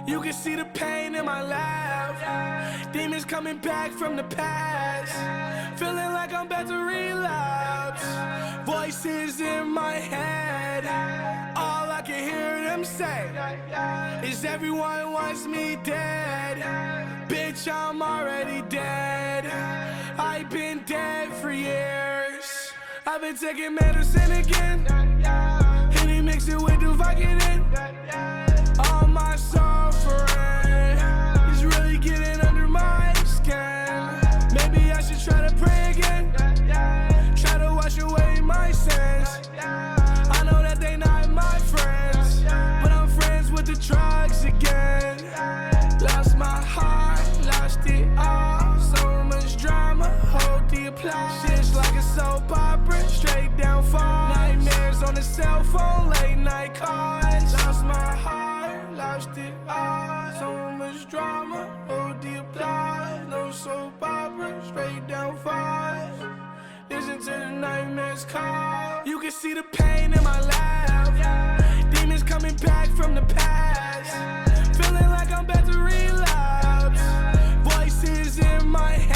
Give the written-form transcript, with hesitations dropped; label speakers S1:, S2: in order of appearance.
S1: You can see the pain in my laugh. Demons coming back from the past. Feeling like I'm about to relapse. Voices in my head. All I can hear them say is everyone wants me dead. Bitch, I'm already dead. I've been dead for years. I've been taking medicine again. Henny mix it with the Vicodin. All my suffering is really getting under my skin. Maybe I should try to pray again. Try to wash away my sins. I know that they not my friends, but I'm friends with the drugs again. Lost my heart, lost it all. So much drama, hold the applause. Shit's like a soap opera, straight down fall. Nightmares on the cell phone, late night calls. Lost my heart, lost it all. So much drama, hold the applause. No soap opera, straight down falls. Listen to the nightmares call. You can see the pain in my laugh. Demons coming back from the past. Feeling like I'm about to relapse. Voices in my head.